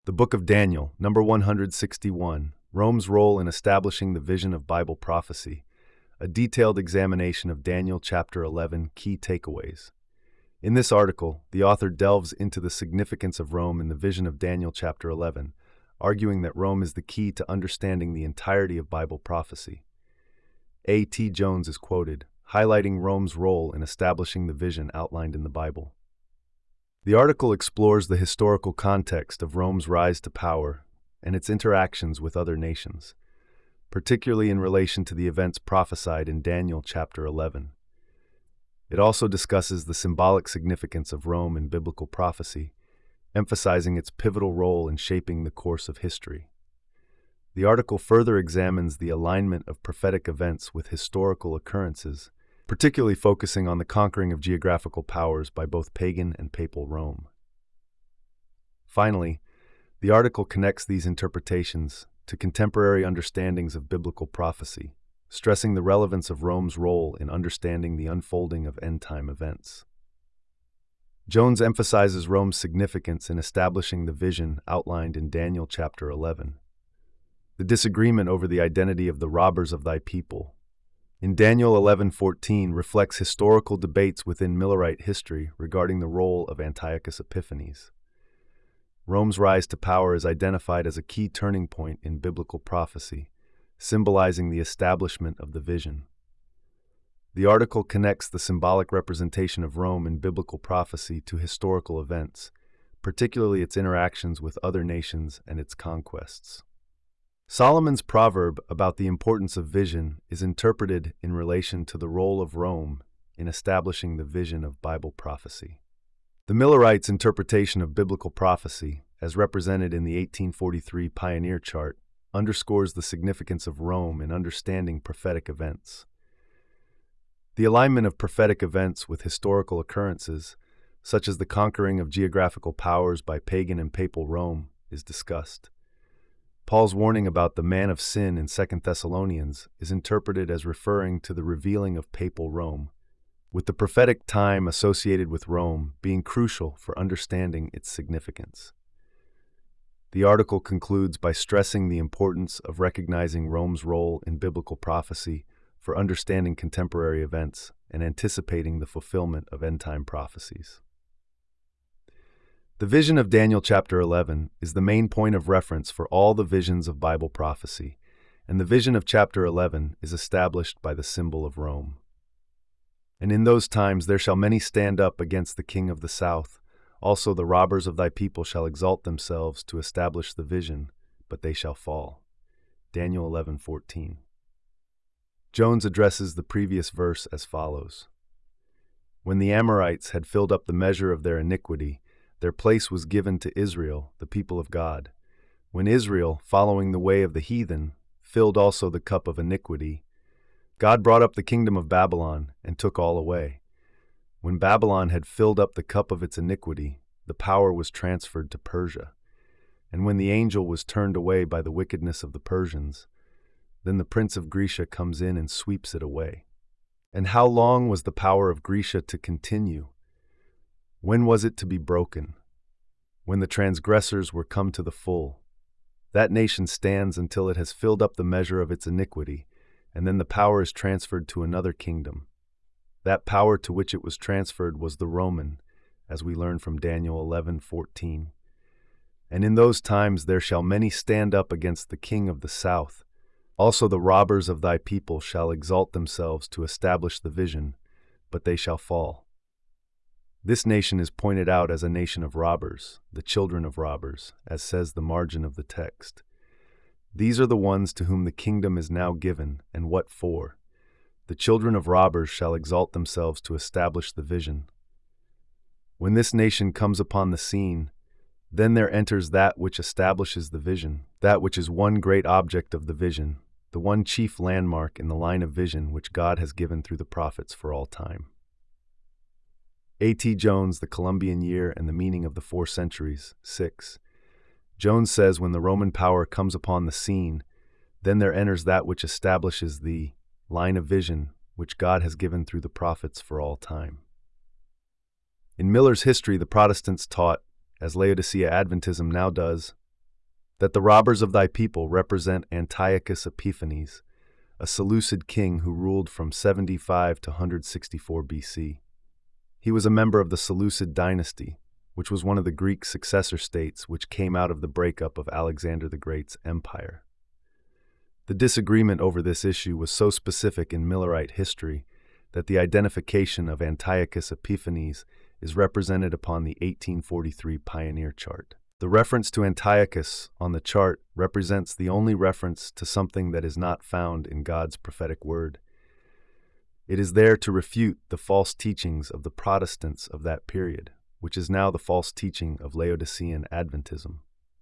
The Book of Daniel, number 161, Rome's role in establishing the vision of Bible prophecy, a detailed examination of Daniel chapter 11 key takeaways. In this article, the author delves into the significance of Rome in the vision of Daniel chapter 11, arguing that Rome is the key to understanding the entirety of Bible prophecy. A.T. Jones is quoted, highlighting Rome's role in establishing the vision outlined in the Bible. The article explores the historical context of Rome's rise to power and its interactions with other nations, particularly in relation to the events prophesied in Daniel chapter 11. It also discusses the symbolic significance of Rome in biblical prophecy, emphasizing its pivotal role in shaping the course of history. The article further examines the alignment of prophetic events with historical occurrences, particularly focusing on the conquering of geographical powers by both pagan and papal Rome. Finally, the article connects these interpretations to contemporary understandings of biblical prophecy, stressing the relevance of Rome's role in understanding the unfolding of end-time events. Jones emphasizes Rome's significance in establishing the vision outlined in Daniel chapter 11. The disagreement over the identity of the robbers of thy people in Daniel 11:14 reflects historical debates within Millerite history regarding the role of Antiochus Epiphanes. Rome's rise to power is identified as a key turning point in biblical prophecy, symbolizing the establishment of the vision. The article connects the symbolic representation of Rome in biblical prophecy to historical events, particularly its interactions with other nations and its conquests. Solomon's proverb about the importance of vision is interpreted in relation to the role of Rome in establishing the vision of Bible prophecy. The Millerites' interpretation of biblical prophecy, as represented in the 1843 Pioneer Chart, underscores the significance of Rome in understanding prophetic events. The alignment of prophetic events with historical occurrences, such as the conquering of geographical powers by pagan and papal Rome, is discussed. Paul's warning about the man of sin in 2 Thessalonians is interpreted as referring to the revealing of papal Rome, with the prophetic time associated with Rome being crucial for understanding its significance. The article concludes by stressing the importance of recognizing Rome's role in biblical prophecy for understanding contemporary events and anticipating the fulfillment of end-time prophecies. The vision of Daniel chapter 11 is the main point of reference for all the visions of Bible prophecy, and the vision of chapter 11 is established by the symbol of Rome. And in those times there shall many stand up against the king of the south. Also the robbers of thy people shall exalt themselves to establish the vision, but they shall fall. Daniel 11:14. Jones addresses the previous verse as follows. When the Amorites had filled up the measure of their iniquity, their place was given to Israel, the people of God. When Israel, following the way of the heathen, filled also the cup of iniquity, God brought up the kingdom of Babylon and took all away. When Babylon had filled up the cup of its iniquity, the power was transferred to Persia. And when the angel was turned away by the wickedness of the Persians, then the prince of Grecia comes in and sweeps it away. And how long was the power of Grecia to continue? When was it to be broken? When the transgressors were come to the full. That nation stands until it has filled up the measure of its iniquity, and then the power is transferred to another kingdom. That power to which it was transferred was the Roman, as we learn from Daniel 11:14. And in those times there shall many stand up against the king of the south. Also the robbers of thy people shall exalt themselves to establish the vision, but they shall fall. This nation is pointed out as a nation of robbers, the children of robbers, as says the margin of the text. These are the ones to whom the kingdom is now given, and what for? The children of robbers shall exalt themselves to establish the vision. When this nation comes upon the scene, then there enters that which establishes the vision, that which is one great object of the vision, the one chief landmark in the line of vision which God has given through the prophets for all time. A.T. Jones, The Columbian Year and the Meaning of the Four Centuries, 6. Jones says when the Roman power comes upon the scene, then there enters that which establishes the line of vision which God has given through the prophets for all time. In Miller's history, the Protestants taught, as Laodicea Adventism now does, that the robbers of thy people represent Antiochus Epiphanes, a Seleucid king who ruled from 75 to 164 BC. He was a member of the Seleucid dynasty, which was one of the Greek successor states which came out of the breakup of Alexander the Great's empire. The disagreement over this issue was so specific in Millerite history that the identification of Antiochus Epiphanes is represented upon the 1843 Pioneer Chart. The reference to Antiochus on the chart represents the only reference to something that is not found in God's prophetic word. It is there to refute the false teachings of the Protestants of that period, which is now the false teaching of Laodicean Adventism.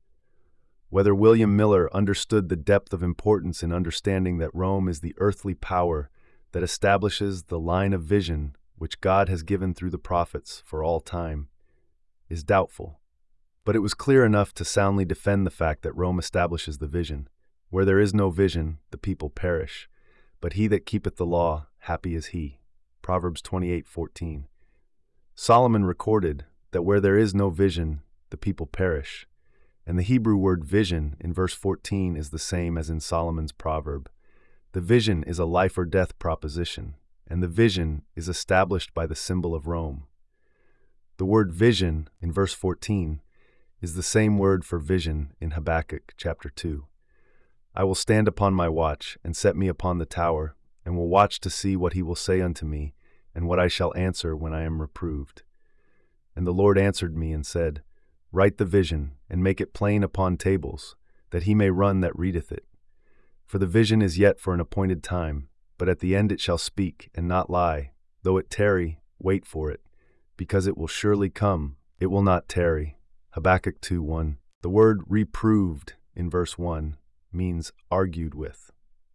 Whether William Miller understood the depth of importance in understanding that Rome is the earthly power that establishes the line of vision which God has given through the prophets for all time is doubtful. But it was clear enough to soundly defend the fact that Rome establishes the vision. Where there is no vision, the people perish. But he that keepeth the law, happy is he. Proverbs 28:14. Solomon recorded that where there is no vision, the people perish. And the Hebrew word vision in verse 14 is the same as in Solomon's proverb. The vision is a life or death proposition, and the vision is established by the symbol of Rome. The word vision in verse 14 is the same word for vision in Habakkuk chapter 2. I will stand upon my watch, and set me upon the tower, and will watch to see what he will say unto me, and what I shall answer when I am reproved. And the Lord answered me and said, Write the vision, and make it plain upon tables, that he may run that readeth it. For the vision is yet for an appointed time, but at the end it shall speak, and not lie. Though it tarry, wait for it, because it will surely come, it will not tarry. Habakkuk 2:1. The word reproved in verse 1 means argued with.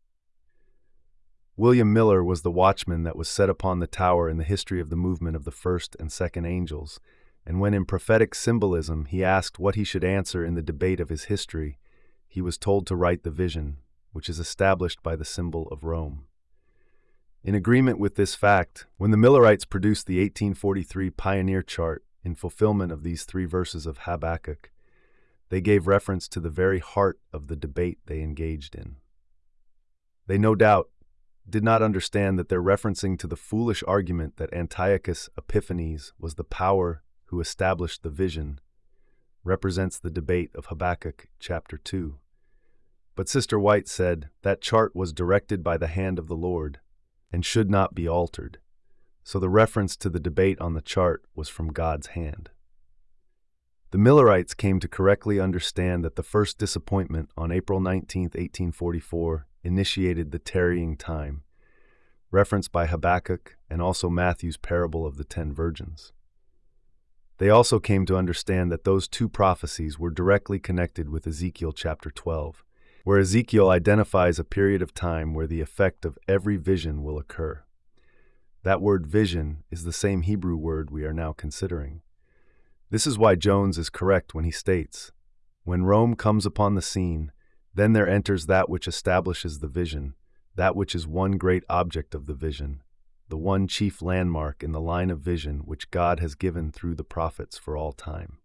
William Miller was the watchman that was set upon the tower in the history of the movement of the first and second angels, and when in prophetic symbolism he asked what he should answer in the debate of his history, he was told to write the vision, which is established by the symbol of Rome. In agreement with this fact, when the Millerites produced the 1843 Pioneer Chart in fulfillment of these 3 verses of Habakkuk, they gave reference to the very heart of the debate they engaged in. They no doubt did not understand that their referencing to the foolish argument that Antiochus Epiphanes was the power who established the vision represents the debate of Habakkuk chapter 2. But Sister White said that chart was directed by the hand of the Lord and should not be altered. So the reference to the debate on the chart was from God's hand. The Millerites came to correctly understand that the first disappointment on April 19, 1844, initiated the tarrying time, referenced by Habakkuk and also Matthew's parable of the 10 virgins. They also came to understand that those 2 prophecies were directly connected with Ezekiel chapter 12, where Ezekiel identifies a period of time where the effect of every vision will occur. That word vision is the same Hebrew word we are now considering. This is why Jones is correct when he states, When Rome comes upon the scene, then there enters that which establishes the vision, that which is one great object of the vision, the one chief landmark in the line of vision which God has given through the prophets for all time.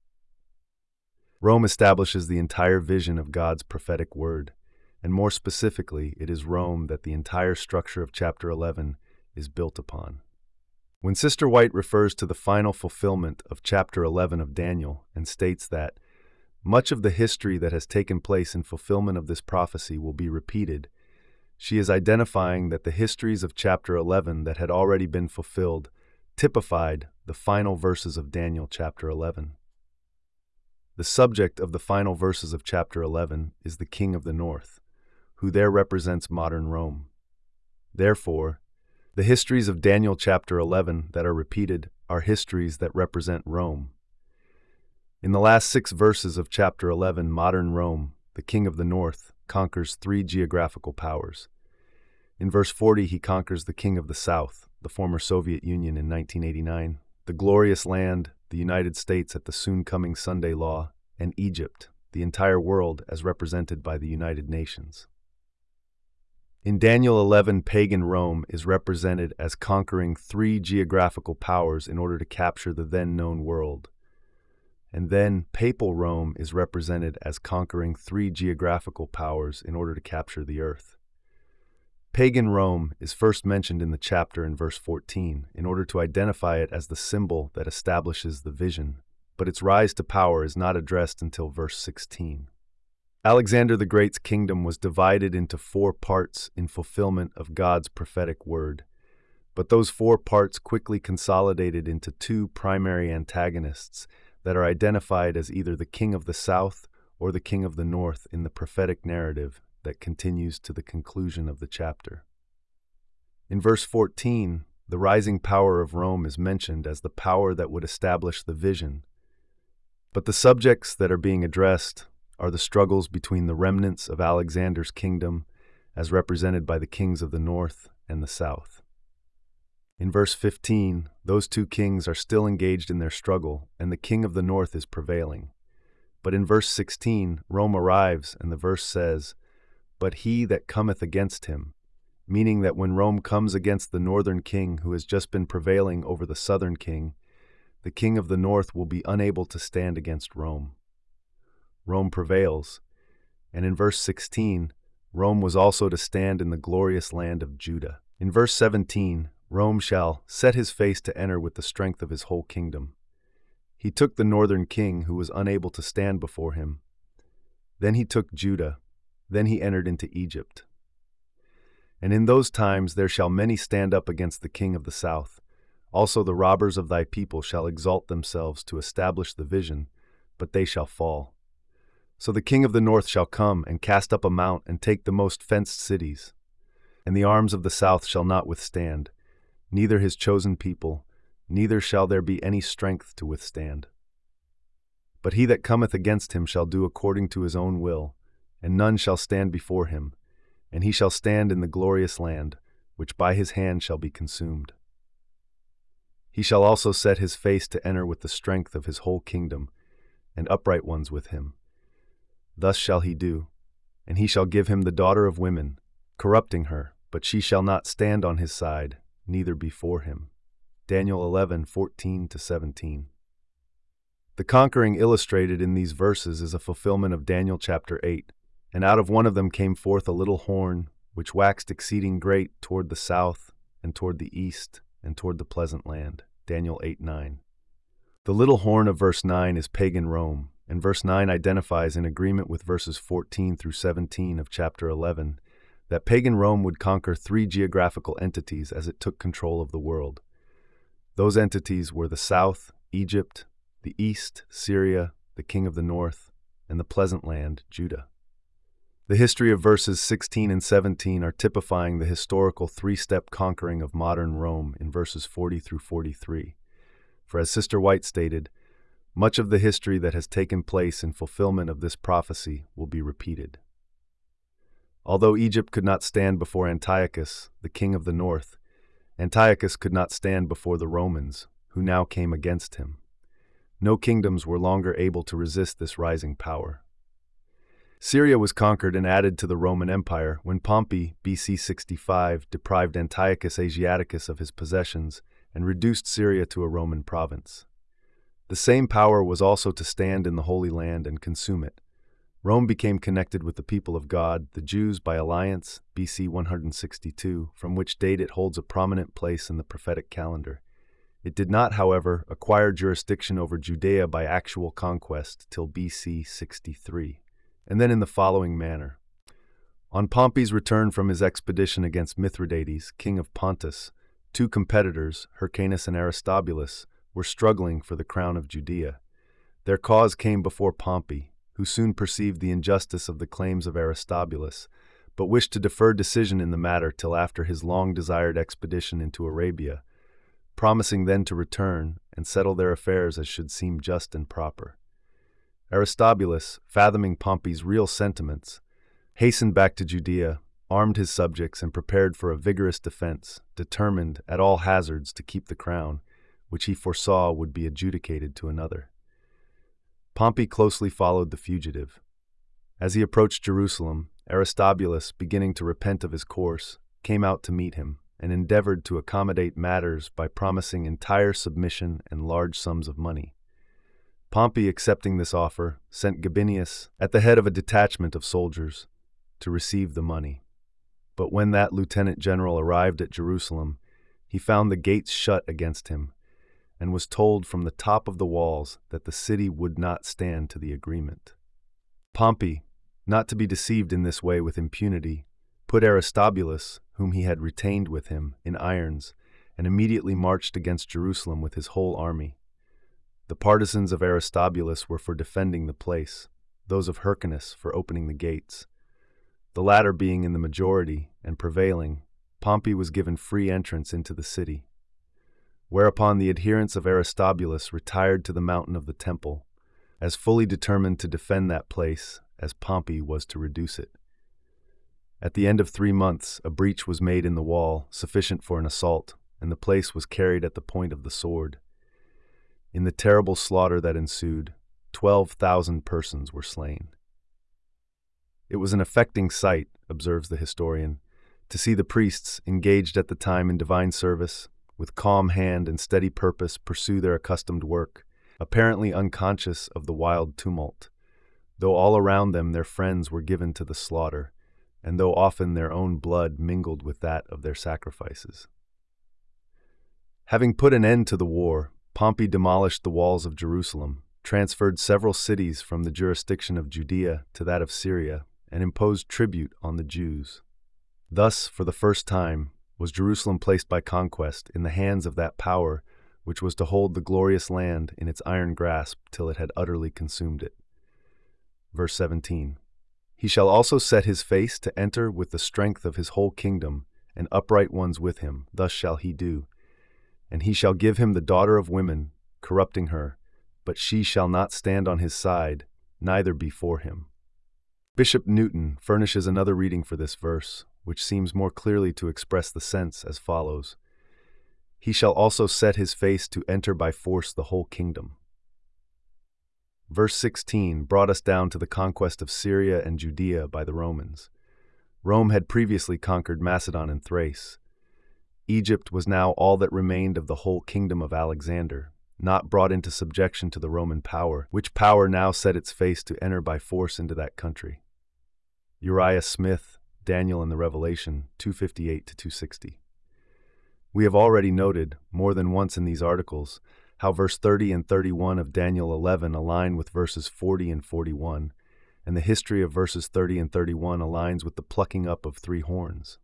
Rome establishes the entire vision of God's prophetic word, and more specifically, it is Rome that the entire structure of chapter 11 is built upon. When Sister White refers to the final fulfillment of chapter 11 of Daniel and states that much of the history that has taken place in fulfillment of this prophecy will be repeated, she is identifying that the histories of chapter 11 that had already been fulfilled typified the final verses of Daniel chapter 11. The subject of the final verses of chapter 11 is the King of the North, who there represents modern Rome. Therefore, the histories of Daniel chapter 11 that are repeated are histories that represent Rome. In the last 6 verses of chapter 11, modern Rome, the King of the North, conquers 3 geographical powers. In verse 40, he conquers the King of the South, the former Soviet Union in 1989, the glorious land, the United States at the soon-coming Sunday Law, and Egypt, the entire world as represented by the United Nations. In Daniel 11, pagan Rome is represented as conquering 3 geographical powers in order to capture the then-known world. And then papal Rome is represented as conquering 3 geographical powers in order to capture the earth. Pagan Rome is first mentioned in the chapter in verse 14 in order to identify it as the symbol that establishes the vision, but its rise to power is not addressed until verse 16. Alexander the Great's kingdom was divided into 4 parts in fulfillment of God's prophetic word, but those 4 parts quickly consolidated into 2 primary antagonists that are identified as either the king of the south or the king of the north in the prophetic narrative that continues to the conclusion of the chapter. In verse 14, the rising power of Rome is mentioned as the power that would establish the vision, but the subjects that are being addressed are the struggles between the remnants of Alexander's kingdom as represented by the kings of the north and the south. In verse 15, those 2 kings are still engaged in their struggle, and the king of the north is prevailing. But in verse 16, Rome arrives, and the verse says, "But he that cometh against him," meaning that when Rome comes against the northern king who has just been prevailing over the southern king, the king of the north will be unable to stand against Rome. Rome prevails, and in verse 16, Rome was also to stand in the glorious land of Judah. In verse 17, Rome shall set his face to enter with the strength of his whole kingdom. He took the northern king who was unable to stand before him. Then he took Judah. Then he entered into Egypt. And in those times there shall many stand up against the king of the south. Also the robbers of thy people shall exalt themselves to establish the vision, but they shall fall. So the king of the north shall come and cast up a mount and take the most fenced cities. And the arms of the south shall not withstand, neither his chosen people, neither shall there be any strength to withstand. But he that cometh against him shall do according to his own will, and none shall stand before him, and he shall stand in the glorious land, which by his hand shall be consumed. He shall also set his face to enter with the strength of his whole kingdom, and upright ones with him. Thus shall he do, and he shall give him the daughter of women, corrupting her, but she shall not stand on his side, neither before him. Daniel 11:14-17. The conquering illustrated in these verses is a fulfillment of Daniel chapter 8. And out of one of them came forth a little horn, which waxed exceeding great toward the south, and toward the east, and toward the pleasant land. Daniel 8:9. The little horn of verse 9 is pagan Rome, and verse 9 identifies in agreement with verses 14-17 of chapter 11 that pagan Rome would conquer 3 geographical entities as it took control of the world. Those entities were the south, Egypt, the east, Syria, the king of the north, and the pleasant land, Judah. The history of verses 16 and 17 are typifying the historical 3-step conquering of modern Rome in verses 40-43. For as Sister White stated, much of the history that has taken place in fulfillment of this prophecy will be repeated. Although Egypt could not stand before Antiochus, the king of the north, Antiochus could not stand before the Romans, who now came against him. No kingdoms were longer able to resist this rising power. Syria was conquered and added to the Roman Empire when Pompey, BC 65, deprived Antiochus Asiaticus of his possessions and reduced Syria to a Roman province. The same power was also to stand in the Holy Land and consume it. Rome became connected with the people of God, the Jews, by alliance, BC 162, from which date it holds a prominent place in the prophetic calendar. It did not, however, acquire jurisdiction over Judea by actual conquest till BC 63. And then in the following manner. On Pompey's return from his expedition against Mithridates, king of Pontus, 2 competitors, Hyrcanus and Aristobulus, were struggling for the crown of Judea. Their cause came before Pompey, who soon perceived the injustice of the claims of Aristobulus, but wished to defer decision in the matter till after his long-desired expedition into Arabia, promising then to return and settle their affairs as should seem just and proper. Aristobulus, fathoming Pompey's real sentiments, hastened back to Judea, armed his subjects, and prepared for a vigorous defense, determined, at all hazards, to keep the crown, which he foresaw would be adjudicated to another. Pompey closely followed the fugitive. As he approached Jerusalem, Aristobulus, beginning to repent of his course, came out to meet him, and endeavored to accommodate matters by promising entire submission and large sums of money. Pompey, accepting this offer, sent Gabinius at the head of a detachment of soldiers to receive the money. But when that lieutenant general arrived at Jerusalem, he found the gates shut against him, and was told from the top of the walls that the city would not stand to the agreement. Pompey, not to be deceived in this way with impunity, put Aristobulus, whom he had retained with him, in irons, and immediately marched against Jerusalem with his whole army. The partisans of Aristobulus were for defending the place, those of Hyrcanus for opening the gates. The latter being in the majority and prevailing, Pompey was given free entrance into the city. Whereupon the adherents of Aristobulus retired to the mountain of the temple, as fully determined to defend that place as Pompey was to reduce it. At the end of 3 months, a breach was made in the wall, sufficient for an assault, and the place was carried at the point of the sword. In the terrible slaughter that ensued, 12,000 persons were slain. It was an affecting sight, observes the historian, to see the priests, engaged at the time in divine service, with calm hand and steady purpose pursue their accustomed work, apparently unconscious of the wild tumult, though all around them their friends were given to the slaughter, and though often their own blood mingled with that of their sacrifices. Having put an end to the war, Pompey demolished the walls of Jerusalem, transferred several cities from the jurisdiction of Judea to that of Syria, and imposed tribute on the Jews. Thus, for the first time, was Jerusalem placed by conquest in the hands of that power which was to hold the glorious land in its iron grasp till it had utterly consumed it. Verse 17. He shall also set his face to enter with the strength of his whole kingdom, and upright ones with him, thus shall he do. And he shall give him the daughter of women, corrupting her, but she shall not stand on his side, neither before him. Bishop Newton furnishes another reading for this verse, which seems more clearly to express the sense as follows: He shall also set his face to enter by force the whole kingdom. Verse 16 brought us down to the conquest of Syria and Judea by the Romans. Rome had previously conquered Macedon and Thrace. Egypt was now all that remained of the whole kingdom of Alexander, not brought into subjection to the Roman power, which power now set its face to enter by force into that country. Uriah Smith, Daniel and the Revelation, 258-260. We have already noted, more than once in these articles, how verse 30 and 31 of Daniel 11 align with verses 40 and 41, and the history of verses 30 and 31 aligns with the plucking up of 3 horns.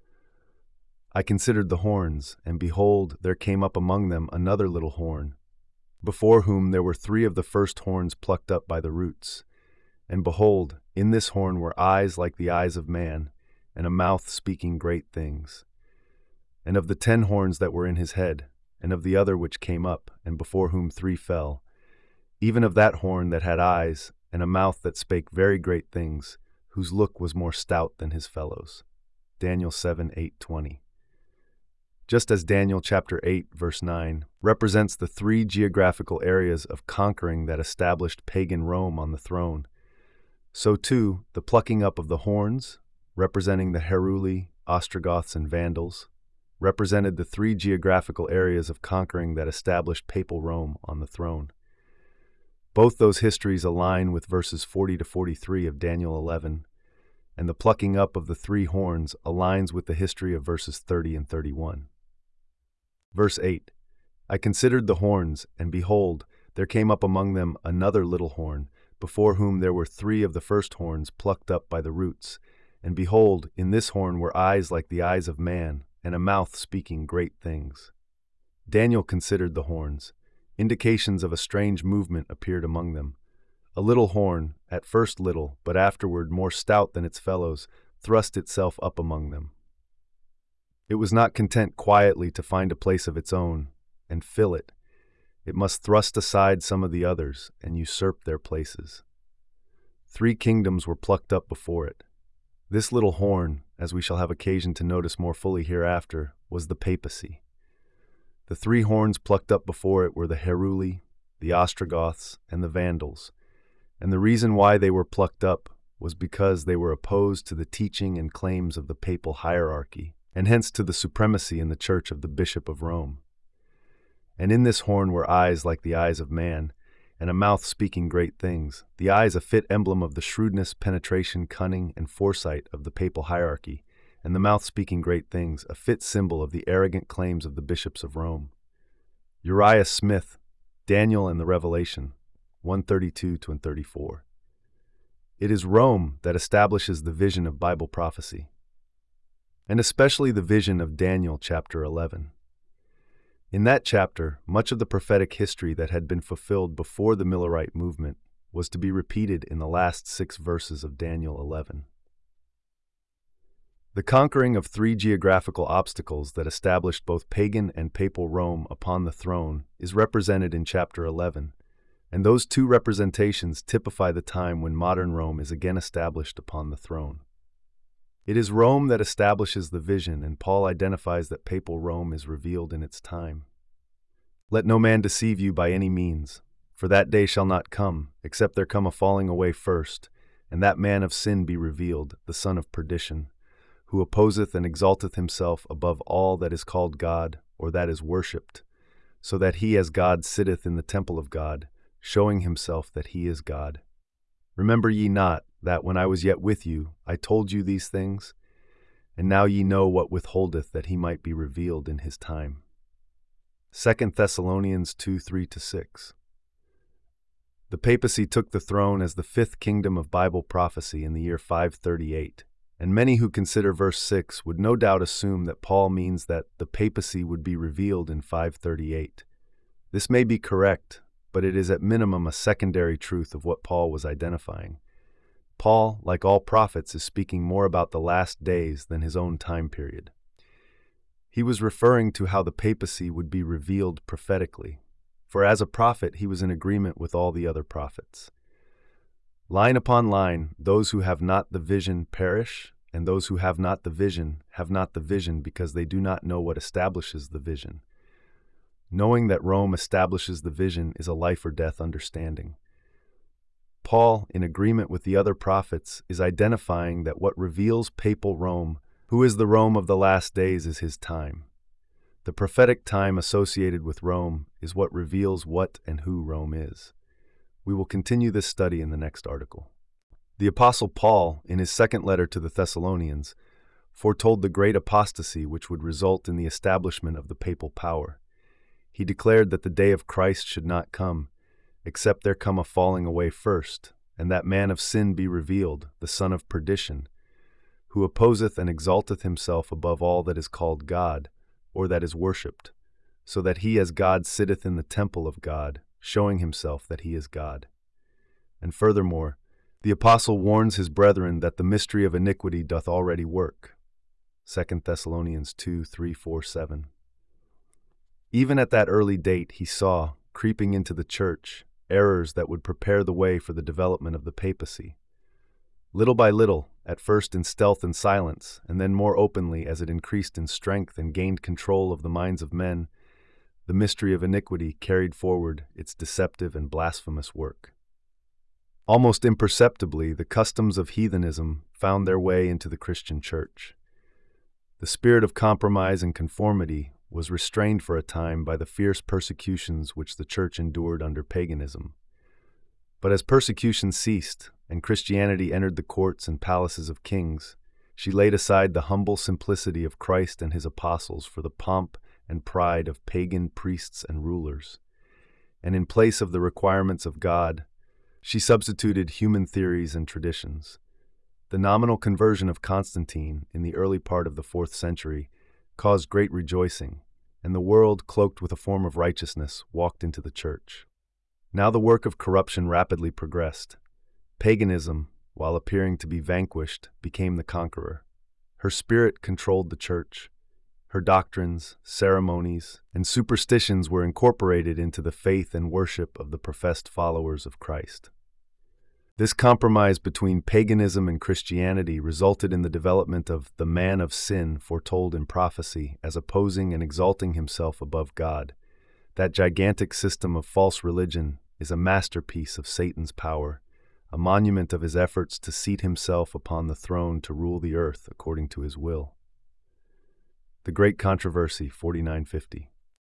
I considered the horns, and behold, there came up among them another little horn, before whom there were 3 of the first horns plucked up by the roots. And behold, in this horn were eyes like the eyes of man, and a mouth speaking great things. And of the 10 horns that were in his head, and of the other which came up, and before whom 3 fell, even of that horn that had eyes, and a mouth that spake very great things, whose look was more stout than his fellows. Daniel 7:8-20. Just as Daniel chapter 8, verse 9, represents the 3 geographical areas of conquering that established pagan Rome on the throne, so too the plucking up of the horns, representing the Heruli, Ostrogoths, and Vandals, represented the 3 geographical areas of conquering that established papal Rome on the throne. Both those histories align with verses 40-43 of Daniel 11, and the plucking up of the 3 horns aligns with the history of verses 30 and 31. Verse 8, I considered the horns, and behold, there came up among them another little horn, before whom there were 3 of the first horns plucked up by the roots. And behold, in this horn were eyes like the eyes of man, and a mouth speaking great things. Daniel considered the horns. Indications of a strange movement appeared among them. A little horn, at first little, but afterward more stout than its fellows, thrust itself up among them. It was not content quietly to find a place of its own, and fill it. It must thrust aside some of the others, and usurp their places. 3 kingdoms were plucked up before it. This little horn, as we shall have occasion to notice more fully hereafter, was the papacy. The 3 horns plucked up before it were the Heruli, the Ostrogoths, and the Vandals, and the reason why they were plucked up was because they were opposed to the teaching and claims of the papal hierarchy, and hence to the supremacy in the Church of the Bishop of Rome. And in this horn were eyes like the eyes of man, and a mouth speaking great things, the eyes a fit emblem of the shrewdness, penetration, cunning, and foresight of the papal hierarchy, and the mouth speaking great things, a fit symbol of the arrogant claims of the bishops of Rome. Uriah Smith, Daniel and the Revelation, 132-34. It is Rome that establishes the vision of Bible prophecy, and especially the vision of Daniel chapter 11. In that chapter, much of the prophetic history that had been fulfilled before the Millerite movement was to be repeated in the last 6 verses of Daniel 11. The conquering of 3 geographical obstacles that established both pagan and papal Rome upon the throne is represented in chapter 11, and those 2 representations typify the time when modern Rome is again established upon the throne. It is Rome that establishes the vision, and Paul identifies that papal Rome is revealed in its time. Let no man deceive you by any means, for that day shall not come, except there come a falling away first, and that man of sin be revealed, the son of perdition, who opposeth and exalteth himself above all that is called God, or that is worshipped, so that he as God sitteth in the temple of God, showing himself that he is God. Remember ye not that when I was yet with you, I told you these things? And now ye know what withholdeth that he might be revealed in his time. 2 Thessalonians 2:3-6. The papacy took the throne as the 5th kingdom of Bible prophecy in the year 538, and many who consider verse 6 would no doubt assume that Paul means that the papacy would be revealed in 538. This may be correct, but it is at minimum a secondary truth of what Paul was identifying. Paul, like all prophets, is speaking more about the last days than his own time period. He was referring to how the papacy would be revealed prophetically, for as a prophet he was in agreement with all the other prophets. Line upon line, those who have not the vision perish, and those who have not the vision because they do not know what establishes the vision. Knowing that Rome establishes the vision is a life or death understanding. Paul, in agreement with the other prophets, is identifying that what reveals papal Rome, who is the Rome of the last days, is his time. The prophetic time associated with Rome is what reveals what and who Rome is. We will continue this study in the next article. The Apostle Paul, in his 2nd letter to the Thessalonians, foretold the great apostasy which would result in the establishment of the papal power. He declared that the day of Christ should not come, except there come a falling away first, and that man of sin be revealed, the son of perdition, who opposeth and exalteth himself above all that is called God, or that is worshipped, so that he as God sitteth in the temple of God, showing himself that he is God. And furthermore, the apostle warns his brethren that the mystery of iniquity doth already work. 2 Thessalonians 2:3-4-7. Even at that early date he saw, creeping into the church, errors that would prepare the way for the development of the papacy. Little by little, at first in stealth and silence, and then more openly as it increased in strength and gained control of the minds of men, the mystery of iniquity carried forward its deceptive and blasphemous work. Almost imperceptibly, the customs of heathenism found their way into the Christian church. The spirit of compromise and conformity was restrained for a time by the fierce persecutions which the church endured under paganism. But as persecution ceased, and Christianity entered the courts and palaces of kings, she laid aside the humble simplicity of Christ and his apostles for the pomp and pride of pagan priests and rulers. And in place of the requirements of God, she substituted human theories and traditions. The nominal conversion of Constantine in the early part of the 4th century caused great rejoicing, and the world, cloaked with a form of righteousness, walked into the church. Now the work of corruption rapidly progressed. Paganism, while appearing to be vanquished, became the conqueror. Her spirit controlled the church. Her doctrines, ceremonies, and superstitions were incorporated into the faith and worship of the professed followers of Christ. This compromise between paganism and Christianity resulted in the development of the man of sin foretold in prophecy as opposing and exalting himself above God. That gigantic system of false religion is a masterpiece of Satan's power, a monument of his efforts to seat himself upon the throne to rule the earth according to his will. The Great Controversy, 4950.